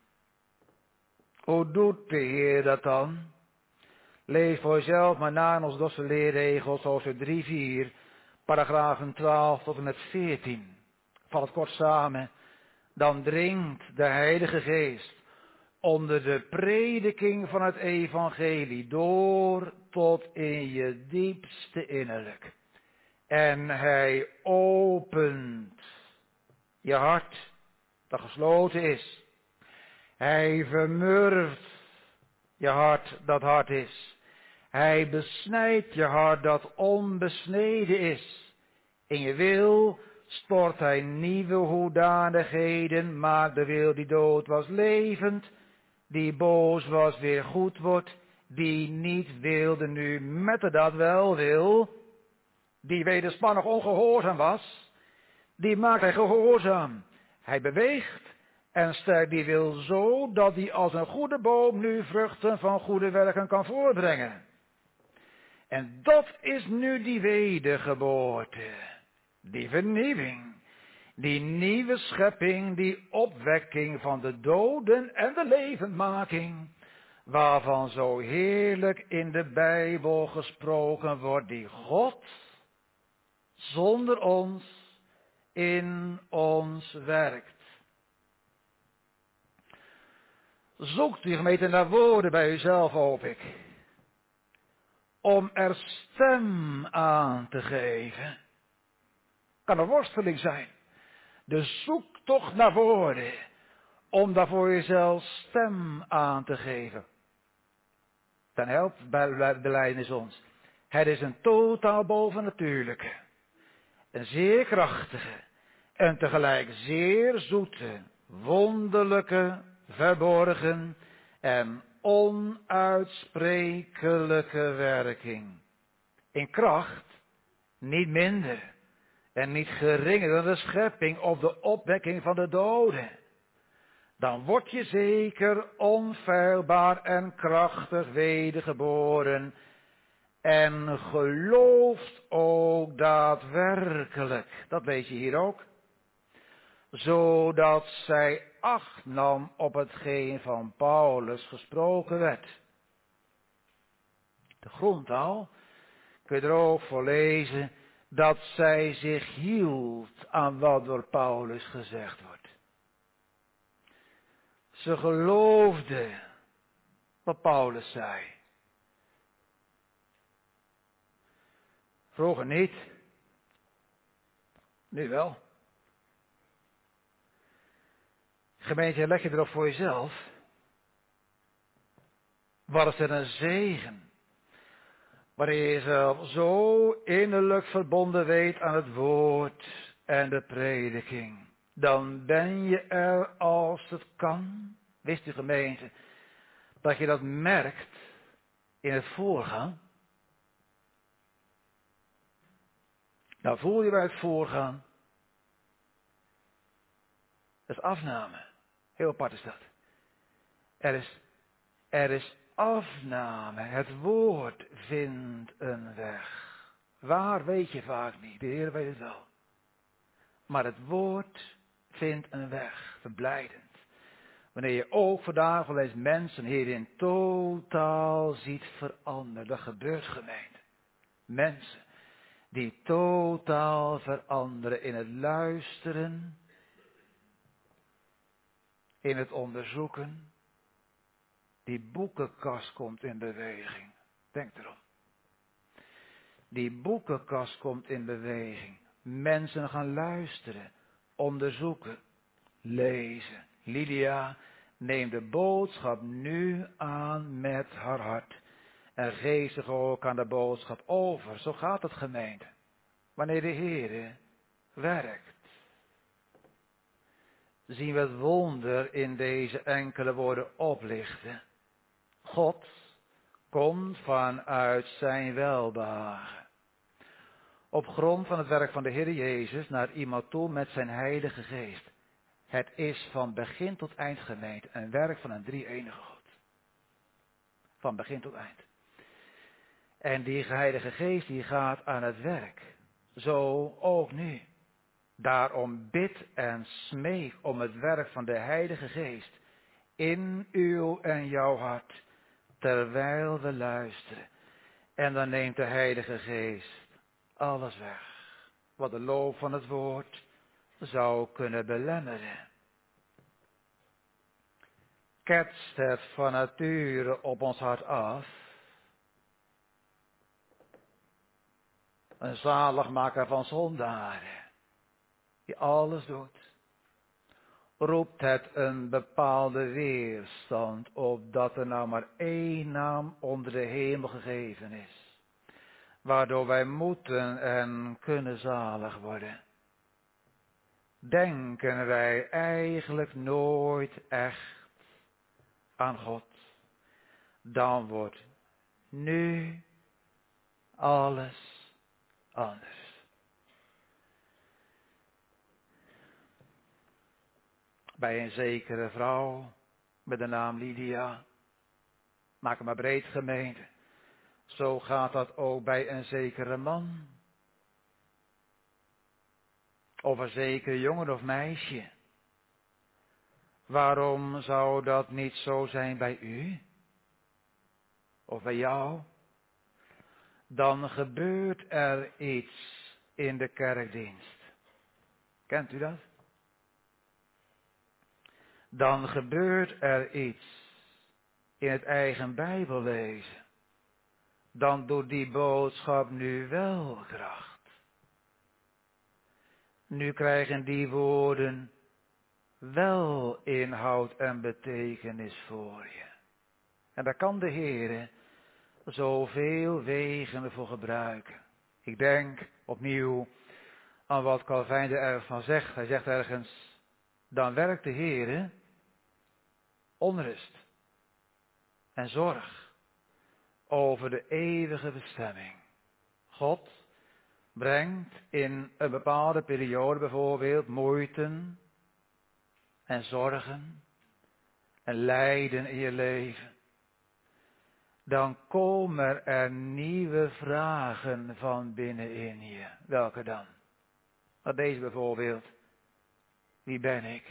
Hoe doet de Heer dat dan? Lees voor jezelf maar na in ons Dorse leerregels, hoofdstuk drie, vier, paragrafen twaalf tot en met veertien. Vat het kort samen. Dan dringt de Heilige Geest onder de prediking van het evangelie door tot in je diepste innerlijk. En hij opent je hart dat gesloten is. Hij vermurft je hart dat hard is. Hij besnijdt je hart dat onbesneden is. In je wil stort hij nieuwe hoedanigheden, maakt de wil die dood was levend, die boos was weer goed wordt, die niet wilde nu met de dat wel wil, die wederspannig ongehoorzaam was, die maakt hij gehoorzaam. Hij beweegt en sterkt die wil zo dat hij als een goede boom nu vruchten van goede werken kan voortbrengen. En dat is nu die wedergeboorte, die vernieuwing, die nieuwe schepping, die opwekking van de doden en de levendmaking, waarvan zo heerlijk in de Bijbel gesproken wordt, die God zonder ons in ons werkt. Zoekt u gemeente naar woorden bij uzelf, hoop ik, om er stem aan te geven. Kan een worsteling zijn. Dus zoek toch naar woorden om daar voor jezelf stem aan te geven. Dan helpt belijdenis ons. Het is een totaal bovennatuurlijke, een zeer krachtige en tegelijk zeer zoete, wonderlijke, verborgen en onuitsprekelijke werking. In kracht niet minder en niet geringer dan de schepping of de opwekking van de doden. Dan word je zeker onfeilbaar en krachtig wedergeboren en gelooft ook daadwerkelijk. Dat lees je hier ook. Zodat zij acht nam op hetgeen van Paulus gesproken werd. De grondtaal kun je er ook voor lezen dat zij zich hield aan wat door Paulus gezegd wordt. Ze geloofde wat Paulus zei. Vroeger niet. Nu wel. Gemeente, leg je erop voor jezelf. Wat is er een zegen. Wanneer je jezelf zo innerlijk verbonden weet aan het woord en de prediking. Dan ben je er als het kan. Wist u gemeente, dat je dat merkt in het voorgaan. Nou voel je bij het voorgaan. Dat is afname. Heel apart is dat. Er is, er is afname. Het woord vindt een weg. Waar weet je vaak niet. De Heer weet het wel. Maar het woord vindt een weg. Verblijdend. Wanneer je ook vandaag wel eens mensen hierin totaal ziet veranderen. Dat gebeurt gemeente. Mensen die totaal veranderen in het luisteren. In het onderzoeken. Die boekenkast komt in beweging. Denk erom. Die boekenkast komt in beweging. Mensen gaan luisteren, onderzoeken, lezen. Lydia neemt de boodschap nu aan met haar hart. En geeft zich ook aan de boodschap over. Zo gaat het gemeente. Wanneer de Heere werkt. Zien we het wonder in deze enkele woorden oplichten. God komt vanuit zijn welbehagen. Op grond van het werk van de Heer Jezus naar iemand toe met zijn Heilige Geest. Het is van begin tot eind, gemeente, een werk van een drie-enige God. Van begin tot eind. En die Heilige Geest die gaat aan het werk. Zo ook nu. Daarom bid en smeek om het werk van de Heilige Geest in uw en jouw hart, terwijl we luisteren. En dan neemt de Heilige Geest alles weg, wat de loop van het woord zou kunnen belemmeren. Ketst het van nature op ons hart af. Een zaligmaker van zondaren, die alles doet. Roept het een bepaalde weerstand op dat er nou maar één naam onder de hemel gegeven is. Waardoor wij moeten en kunnen zalig worden. Denken wij eigenlijk nooit echt aan God. Dan wordt nu alles anders. Bij een zekere vrouw met de naam Lydia. Maak hem maar breed, gemeente. Zo gaat dat ook bij een zekere man. Of een zekere jongen of meisje. Waarom zou dat niet zo zijn bij u? Of bij jou? Dan gebeurt er iets in de kerkdienst. Kent u dat? Dan gebeurt er iets in het eigen Bijbellezen. Dan doet die boodschap nu wel kracht. Nu krijgen die woorden wel inhoud en betekenis voor je. En daar kan de Heer zoveel wegen voor gebruiken. Ik denk opnieuw aan wat Calvijn er erg van zegt. Hij zegt ergens, dan werkt de Heer onrust en zorg over de eeuwige bestemming. God brengt in een bepaalde periode bijvoorbeeld moeiten en zorgen en lijden in je leven. Dan komen er nieuwe vragen van binnenin je. Welke dan? Nou, deze bijvoorbeeld. Wie ben ik?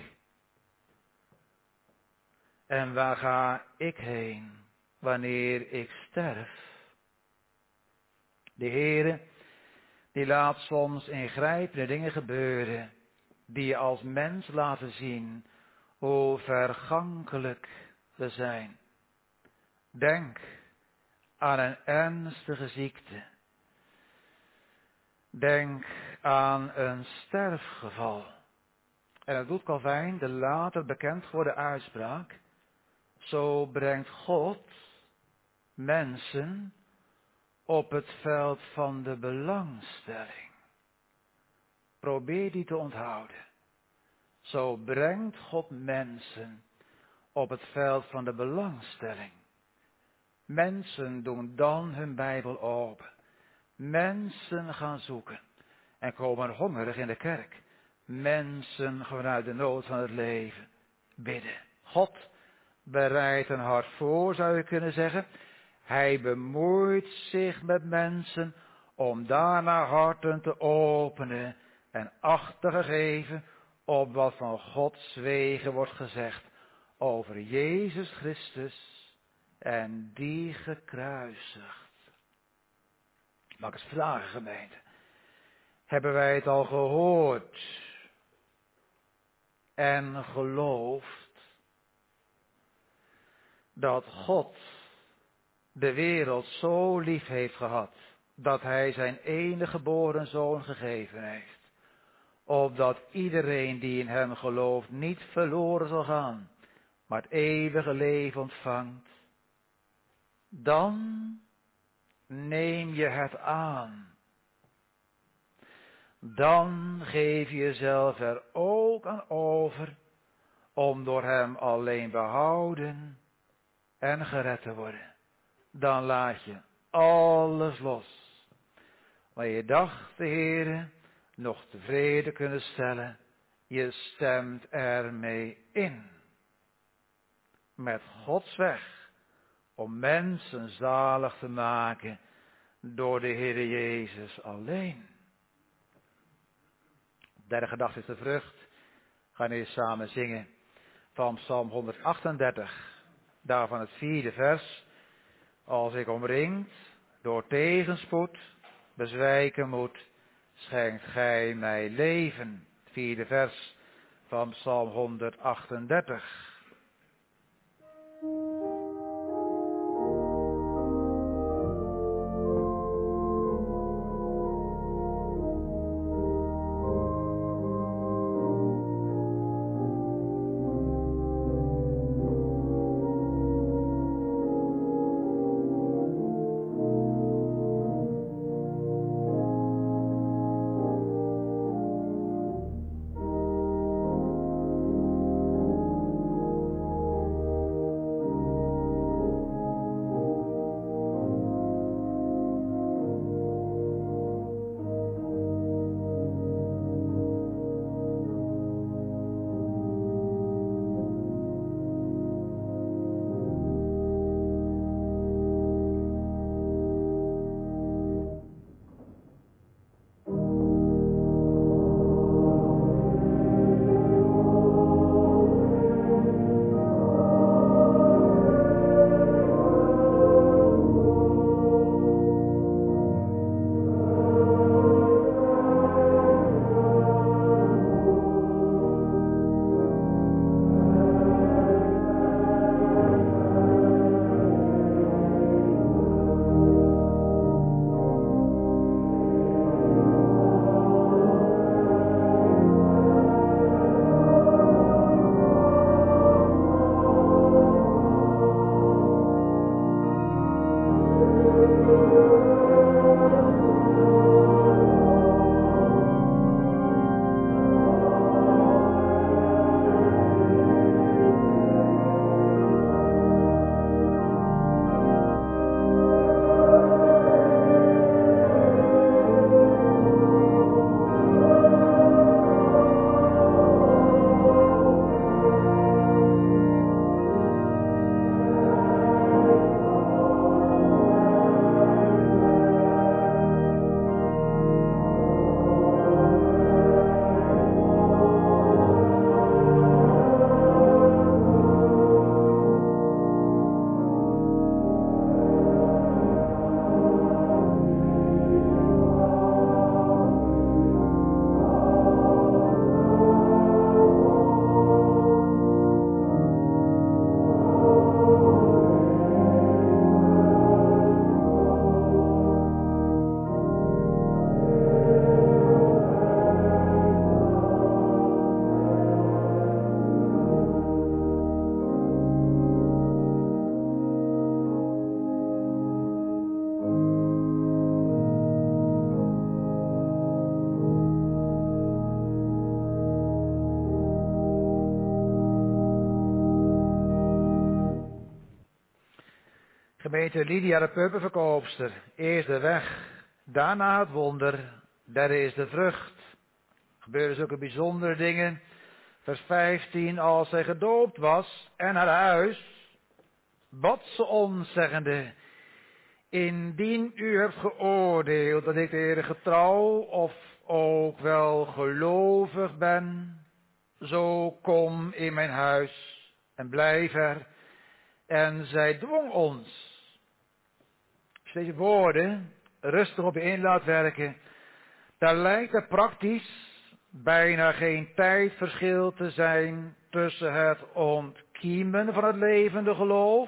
En waar ga ik heen wanneer ik sterf? De Heere, die laat soms ingrijpende dingen gebeuren, die je als mens laten zien hoe vergankelijk we zijn. Denk aan een ernstige ziekte. Denk aan een sterfgeval. En dat doet Calvijn, de later bekend geworden uitspraak. Zo brengt God mensen op het veld van de belangstelling. Probeer die te onthouden. Zo brengt God mensen op het veld van de belangstelling. Mensen doen dan hun Bijbel open. Mensen gaan zoeken en komen hongerig in de kerk. Mensen vanuit de nood van het leven bidden. God bereidt een hart voor, zou je kunnen zeggen. Hij bemoeit zich met mensen om daarna harten te openen en acht te geven op wat van Gods wegen wordt gezegd over Jezus Christus en die gekruisigd. Mag ik eens vragen, gemeente? Hebben wij het al gehoord en geloofd dat God de wereld zo lief heeft gehad, dat hij zijn enige geboren zoon gegeven heeft, opdat iedereen die in hem gelooft niet verloren zal gaan, maar het eeuwige leven ontvangt? Dan neem je het aan. Dan geef je jezelf er ook aan over om door hem alleen behouden en gered te worden. dan laat je alles los. Maar je dacht de Heere nog tevreden kunnen stellen, je stemt ermee in. Met Gods weg om mensen zalig te maken door de Heere Jezus alleen. Derde gedachte is de vrucht. We gaan eerst samen zingen van Psalm honderdachtendertig. Daarvan het vierde vers. Als ik omringd door tegenspoed bezwijken moet, schenkt gij mij leven. Het vierde vers van Psalm honderdachtendertig. Gemeente Lydia de puppenverkoopster. Eerst de weg, daarna het wonder, derde is de vrucht. Er gebeuren zulke bijzondere dingen. Vers vijftien, als zij gedoopt was en haar huis, bad ze ons, zeggende, indien u hebt geoordeeld dat ik de Heere getrouw of ook wel gelovig ben, zo kom in mijn huis en blijf er. En zij dwong ons. Als je deze woorden rustig op je in laat werken, daar lijkt er praktisch bijna geen tijdverschil te zijn tussen het ontkiemen van het levende geloof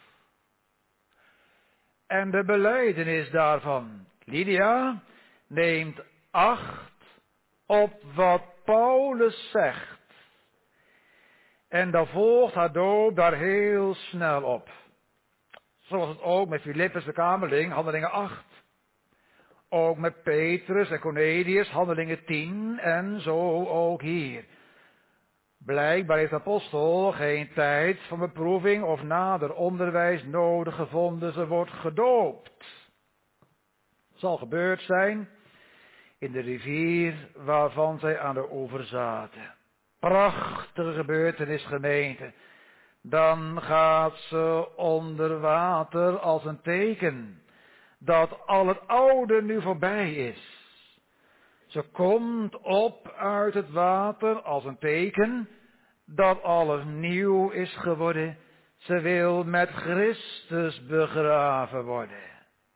en de belijdenis daarvan. Lydia neemt acht op wat Paulus zegt. En dan volgt haar doop daar heel snel op. Zoals het ook met Filippus de kamerling, Handelingen acht. Ook met Petrus en Cornelius, Handelingen tien. En zo ook hier. Blijkbaar heeft de apostel geen tijd van beproeving of nader onderwijs nodig gevonden. Ze wordt gedoopt. Zal gebeurd zijn in de rivier waarvan zij aan de oever zaten. Prachtige gebeurtenis, gemeente. Dan gaat ze onder water als een teken dat al het oude nu voorbij is. Ze komt op uit het water als een teken dat alles nieuw is geworden. Ze wil met Christus begraven worden.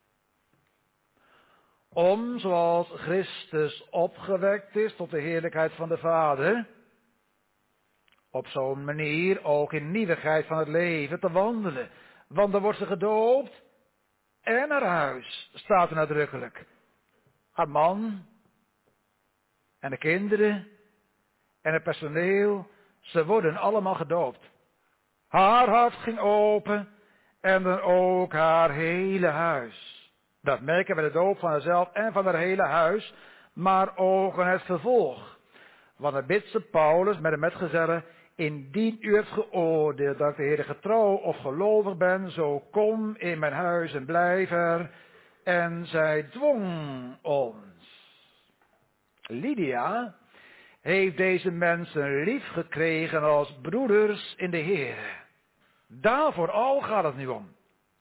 Om, zoals Christus opgewekt is tot de heerlijkheid van de Vader, op zo'n manier ook in nieuwigheid van het leven te wandelen. Want dan wordt ze gedoopt en naar huis, staat er nadrukkelijk. Haar man en de kinderen en het personeel, ze worden allemaal gedoopt. Haar hart ging open en dan ook haar hele huis. Dat merken we bij de doop van haarzelf en van haar hele huis, maar ook aan het vervolg. Want dan bidt ze Paulus met de metgezellen: indien u hebt geoordeeld dat ik de Heer getrouw of gelovig ben, zo kom in mijn huis en blijf er. En zij dwong ons. Lydia heeft deze mensen lief gekregen als broeders in de Heer. Daarvoor al gaat het nu om.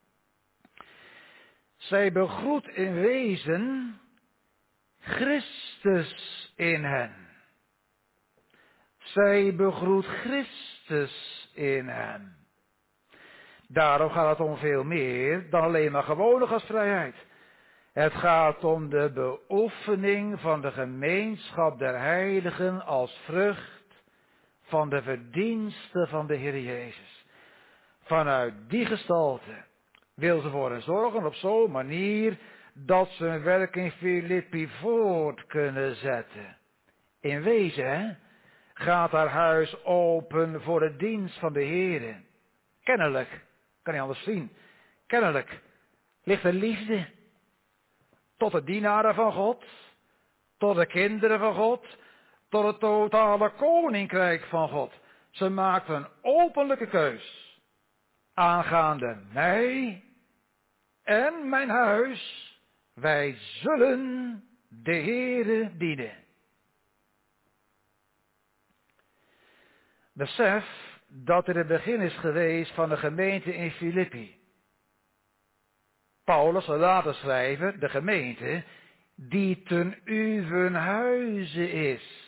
Zij begroet in wezen Christus in hen. Zij begroet Christus in hen. Daarom gaat het om veel meer dan alleen maar gewone gastvrijheid. Het gaat om de beoefening van de gemeenschap der heiligen als vrucht van de verdiensten van de Heer Jezus. Vanuit die gestalte wil ze voor hen zorgen op zo'n manier dat ze hun werk in Filippi voort kunnen zetten. In wezen, hè, gaat haar huis open voor de dienst van de Heer. Kennelijk, kan niet anders zien, kennelijk ligt er liefde tot de dienaren van God, tot de kinderen van God, tot het totale koninkrijk van God. Ze maakt een openlijke keus aangaande mij en mijn huis. Wij zullen de Heere dienen. Besef dat er het begin is geweest van de gemeente in Filippi. Paulus zal later schrijven, de gemeente die ten uwen huize is.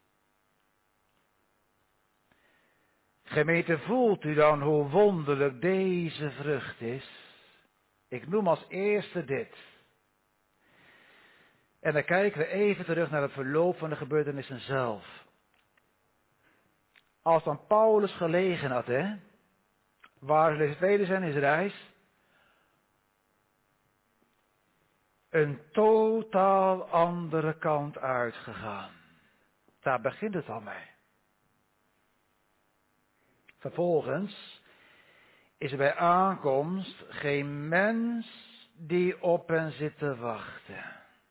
Gemeente, voelt u dan hoe wonderlijk deze vrucht is? Ik noem als eerste dit. En dan kijken we even terug naar het verloop van de gebeurtenissen zelf. Als dan Paulus gelegen had, hè, waar de tweede zijn is reis, een totaal andere kant uitgegaan. Daar begint het al mee. Vervolgens is er bij aankomst geen mens die op hen zit te wachten.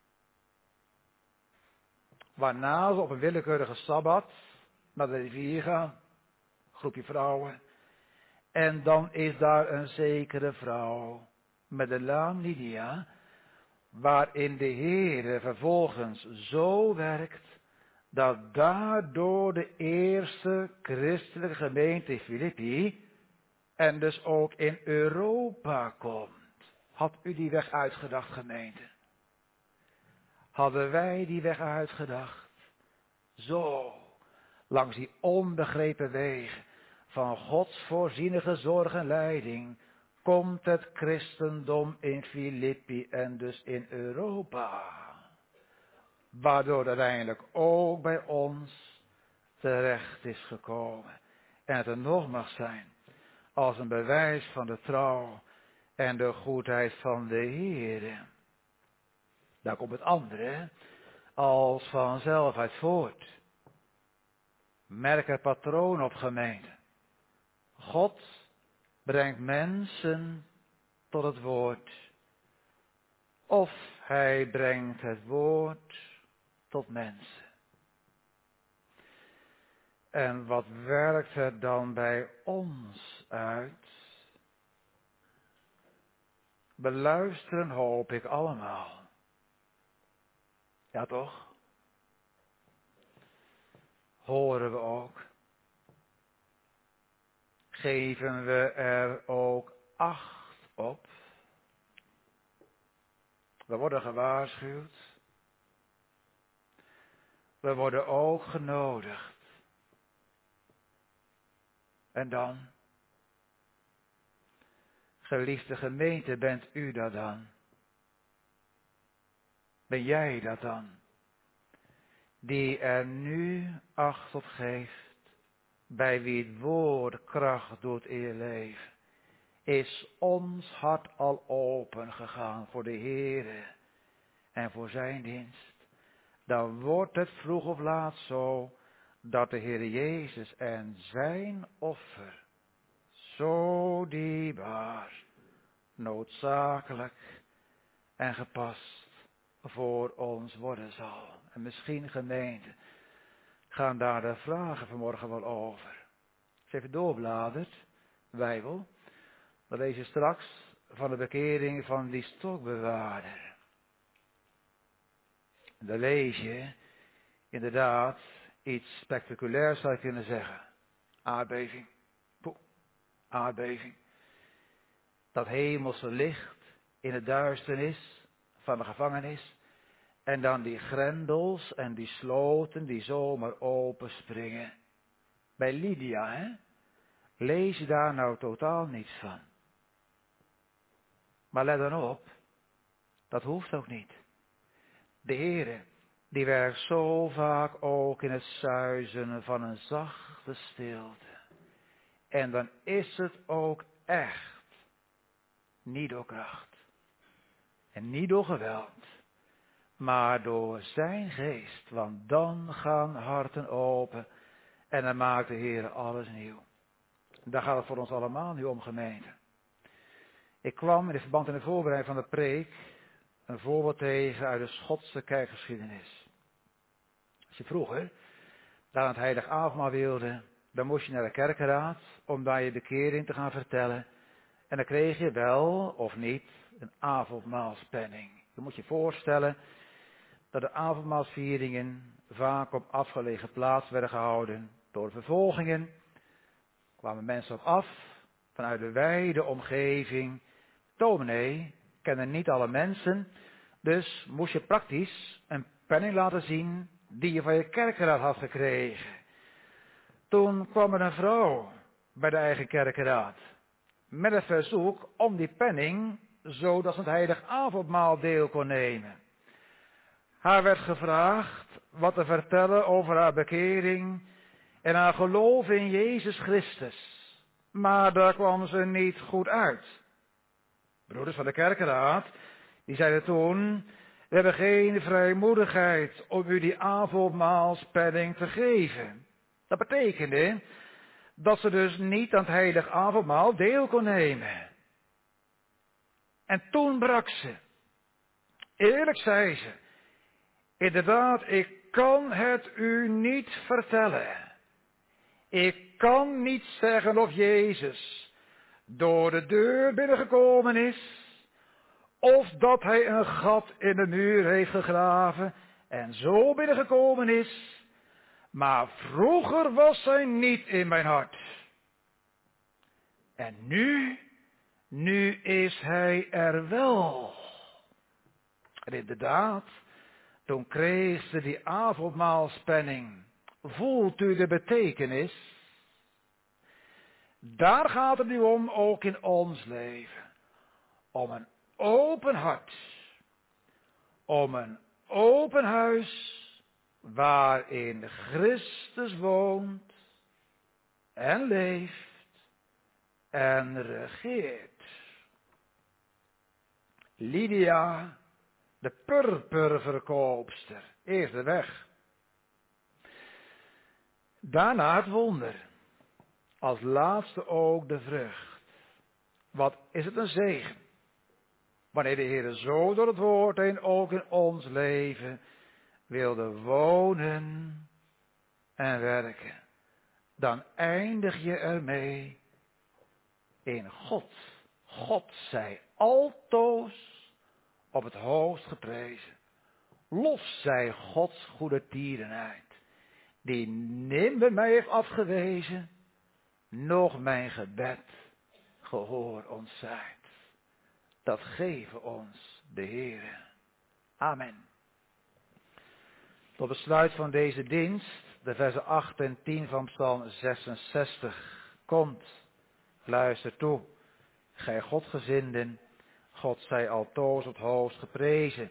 Waarna ze op een willekeurige sabbat naar de rivier gaan, groepje vrouwen. En dan is daar een zekere vrouw met de naam Lydia, waarin de Heere vervolgens zo werkt, dat daardoor de eerste christelijke gemeente in Filippi en dus ook in Europa komt. Had u die weg uitgedacht, gemeente? Hadden wij die weg uitgedacht? Zo, langs die onbegrepen wegen van Gods voorzienige zorg en leiding komt het christendom in Filippi en dus in Europa. Waardoor uiteindelijk ook bij ons terecht is gekomen. En het er nog mag zijn als een bewijs van de trouw en de goedheid van de Heer. Daar komt het andere als vanzelf uit voort. Merk het patroon op, gemeente. God brengt mensen tot het woord. Of hij brengt het woord tot mensen. En wat werkt het dan bij ons uit? Beluisteren hoop ik allemaal. Ja toch? Horen we ook? Geven we er ook acht op? We worden gewaarschuwd. We worden ook genodigd. En dan? Geliefde gemeente, bent u dat dan? Ben jij dat dan? Die er nu acht op geeft, bij wie het woord kracht doet in je leven. Is ons hart al open gegaan voor de Heere en voor zijn dienst. Dan wordt het vroeg of laat zo, dat de Heer Jezus en zijn offer zo dierbaar, noodzakelijk en gepast voor ons worden zal. En misschien, gemeente, gaan daar de vragen vanmorgen wel over. Als je even doorbladert, Bijbel, dan lees je straks van de bekering van die stokbewaarder. En dan lees je inderdaad iets spectaculairs, zou je kunnen zeggen. Aardbeving. Poeh, aardbeving. Dat hemelse licht in het duisternis van de gevangenis. En dan die grendels en die sloten die zomaar open springen. Bij Lydia, hè? Lees je daar nou totaal niets van. Maar let dan op, dat hoeft ook niet. De Heere, die werkt zo vaak ook in het suizen van een zachte stilte. En dan is het ook echt niet door kracht en niet door geweld, maar door zijn geest. Want dan gaan harten open en dan maakt de Heer alles nieuw. Daar gaat het voor ons allemaal nu om, gemeente. Ik kwam in het verband in de voorbereiding van de preek een voorbeeld tegen uit de Schotse kerkgeschiedenis. Als je vroeger daar aan het heilig avondmaal wilde, dan moest je naar de kerkenraad om daar je bekering te gaan vertellen. En dan kreeg je wel of niet een avondmaalspenning. Je moet je voorstellen dat de avondmaalsvieringen vaak op afgelegen plaats werden gehouden door vervolgingen. Er kwamen mensen op af vanuit de wijde omgeving. Dominee kennen niet alle mensen, dus moest je praktisch een penning laten zien die je van je kerkenraad had gekregen. Toen kwam er een vrouw bij de eigen kerkenraad met het verzoek om die penning, zodat ze het heilig avondmaal deel kon nemen. Haar werd gevraagd wat te vertellen over haar bekering en haar geloof in Jezus Christus. Maar daar kwam ze niet goed uit. Broeders van de kerkenraad, die zeiden toen: we hebben geen vrijmoedigheid om u die avondmaalspenning te geven. Dat betekende dat ze dus niet aan het heilig avondmaal deel kon nemen. En toen brak ze. Eerlijk zei ze: inderdaad, ik kan het u niet vertellen. Ik kan niet zeggen of Jezus door de deur binnengekomen is, of dat hij een gat in de muur heeft gegraven en zo binnengekomen is. Maar vroeger was hij niet in mijn hart. En nu, nu is hij er wel. En inderdaad, toen kreeg ze die avondmaalspenning. Voelt u de betekenis? Daar gaat het nu om, ook in ons leven. Om een open hart. Om een open huis waarin Christus woont en leeft en regeert. Lydia, de purperverkoopster, eerst de weg. Daarna het wonder. Als laatste ook de vrucht. Wat is het een zegen. Wanneer de Heer zo door het woord heen ook in ons leven wilde wonen en werken. dan eindig je ermee in God. God zij altoos op het hoogst geprezen. Lof zij Gods goede tierenheid, die nimmer mij heeft afgewezen, nog mijn gebed gehoor ontzijt. Dat geven ons de Heere. Amen. Tot besluit van deze dienst, de versen acht en tien van Psalm zesenzestig. Komt, luister toe, gij Godgezinden, God zij altoos op het hoogst geprezen.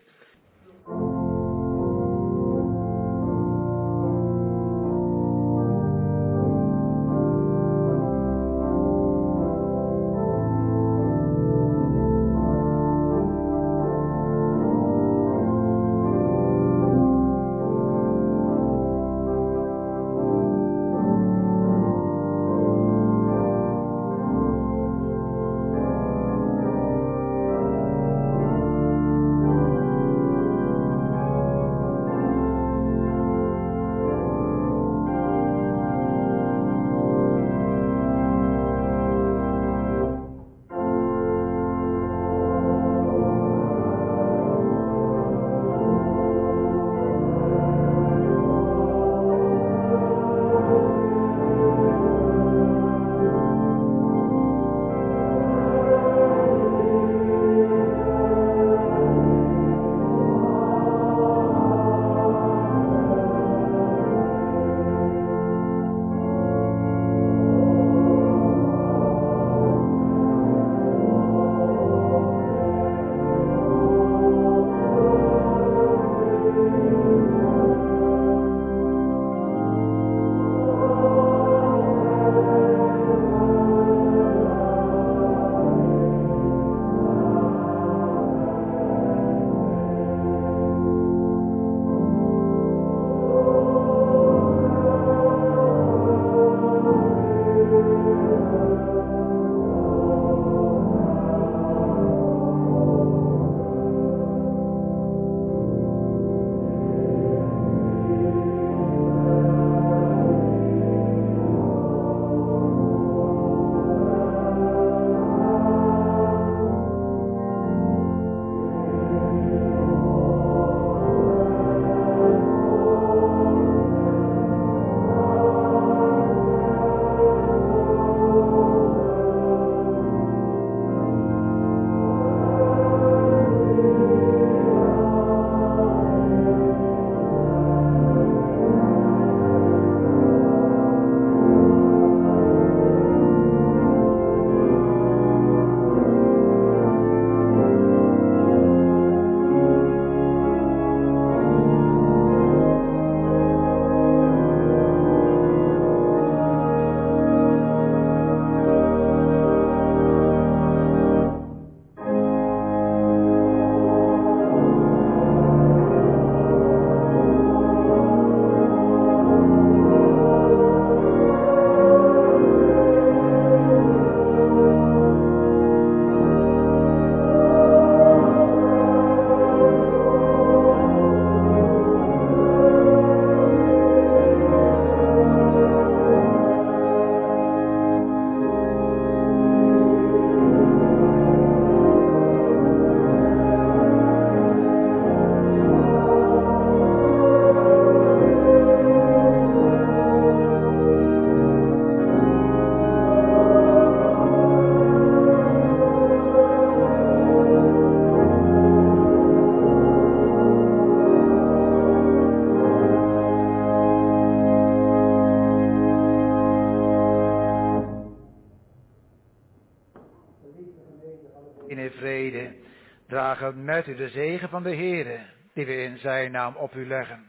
in vrede, dragen met u de zegen van de Heere, die we in zijn naam op u leggen.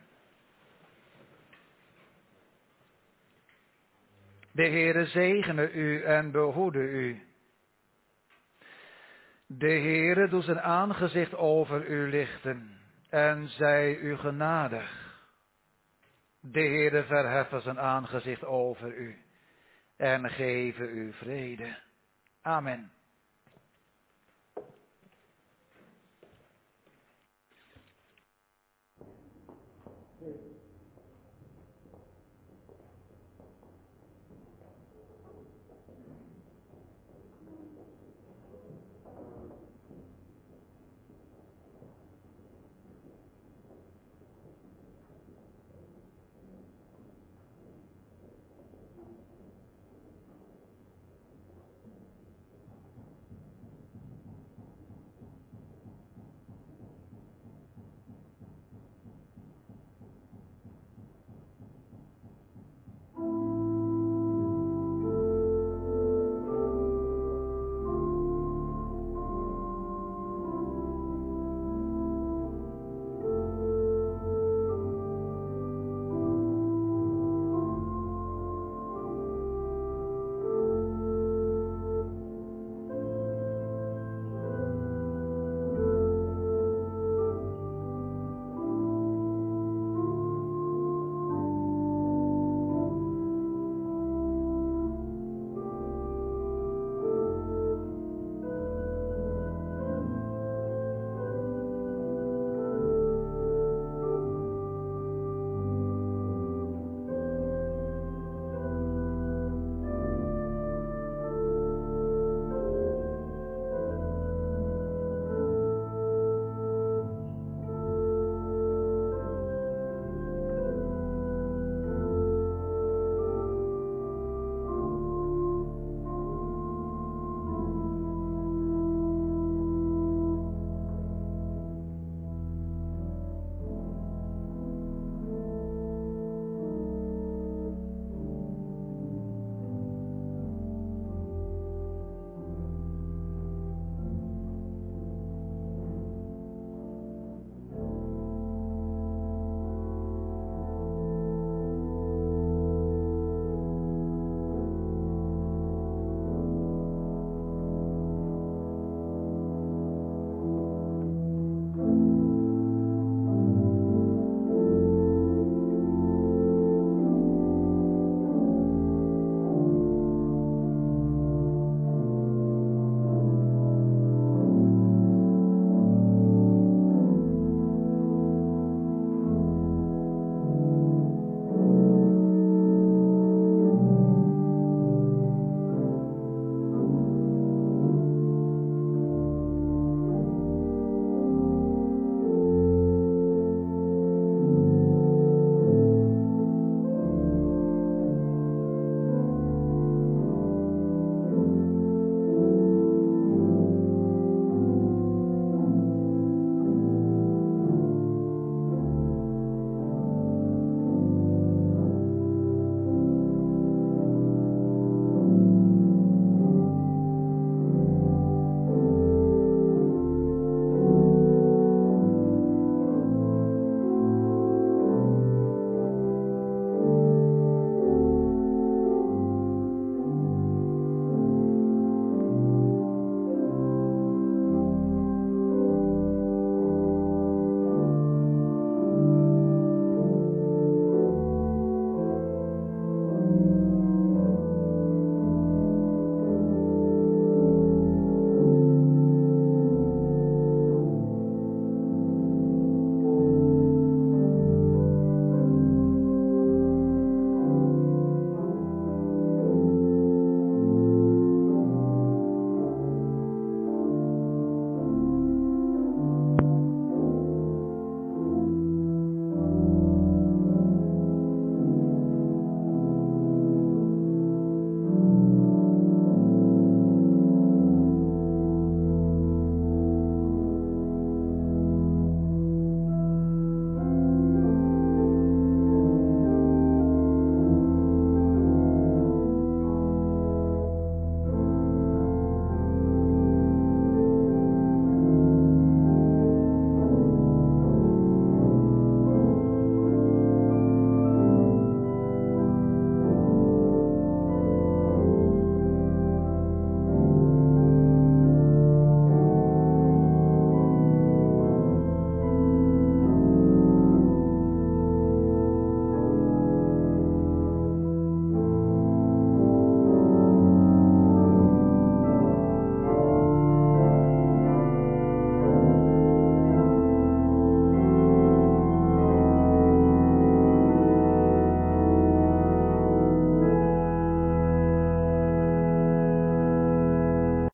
De Heere zegene u en behoede u. De Heere doet zijn aangezicht over u lichten en zij u genadig. De Heere verheffen zijn aangezicht over u en geven u vrede. Amen.